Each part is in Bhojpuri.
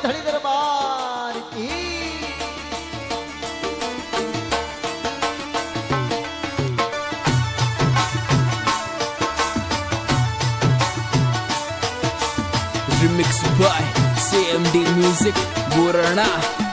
धड़ी दरबार की। Remix by CMD Music Burana.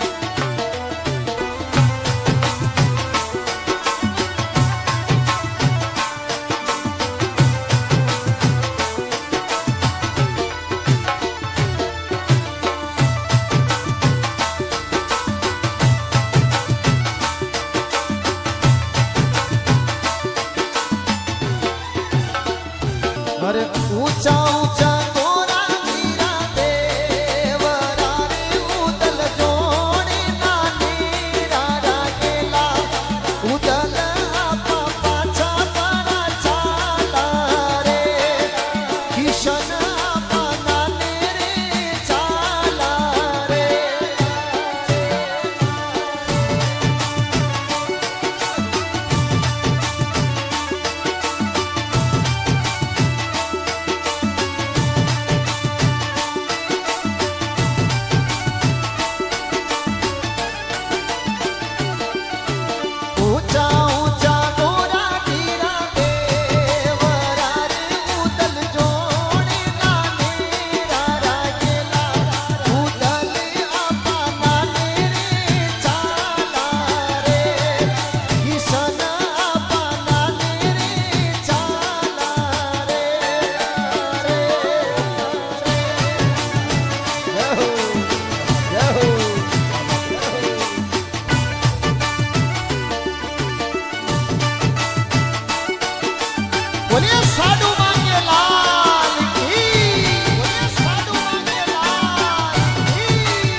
अरे ऊंचा ऊंचा गोरा मीरा देवरा रे उदल जोड़ी नानी रारा गेला उदल आपा पाछा पारा चाला रे किशन आपा नाने रे चाला रे। ऊंचा ऊंचा गोरा मीरा देवरा रे उदल जोड़ी नानी रारा गेला उदल आपा नाने रे चाला रे किशन आपा नाने रे चाला रे। बोलिए साधु मांगे लाल की। बोलिए साधु मांगे लाल की।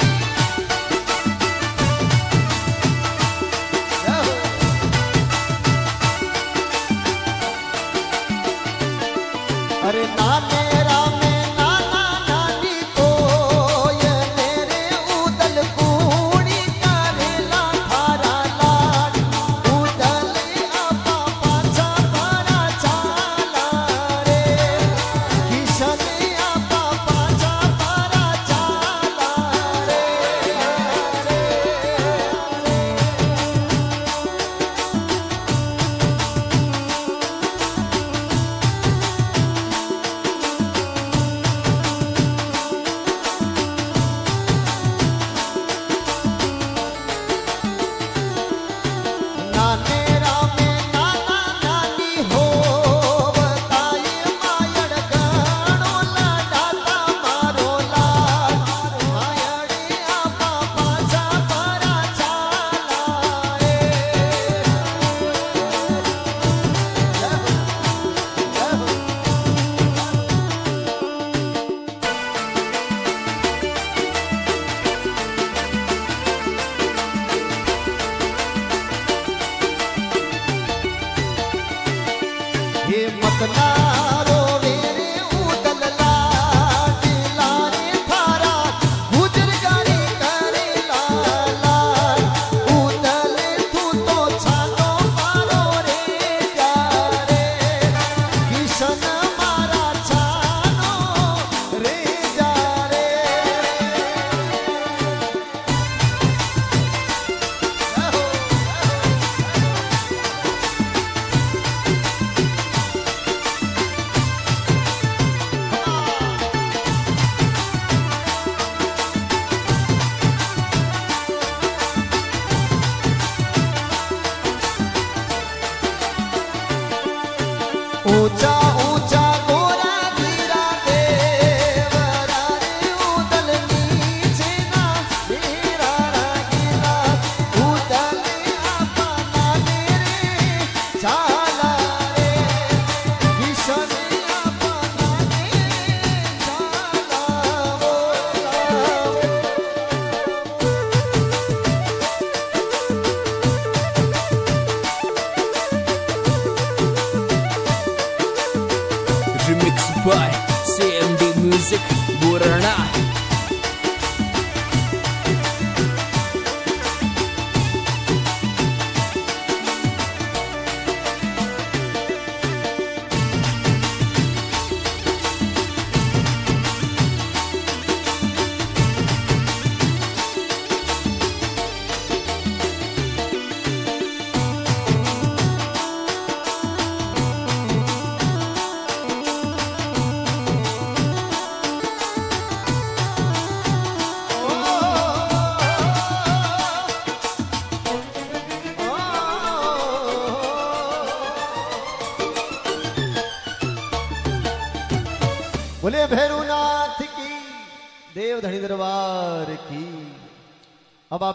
अरे नाने रामे नाना नानी को ये मेरे उदल कूड़ी करेला थारा लाड उदल आपा पाछा पारा चाला रे किशन आपा पाछा पारा चाला रे। नाने रामे नाना नानी हो बताए मायड़ गाणो लाडाता मारो लाड मायड़े आपा पाछा पारा चाला रे। हे मतला रोवे रे उदल लाड लारे थारा गुजर गारी करे लाड उदल तू तो छानो मारो रे प्यारे किशन मारा छानो रे जा रे। ऊंचा ऊंचा गोरा मीरा देवरा रे उदल नीचे ना मीरा गेला उदल आपा नाने रे चाला रे किशन आपा नाने चाला वो। Remix by CMD Music Burana. बोले भैरवनाथ की, देवधनी दरबार की।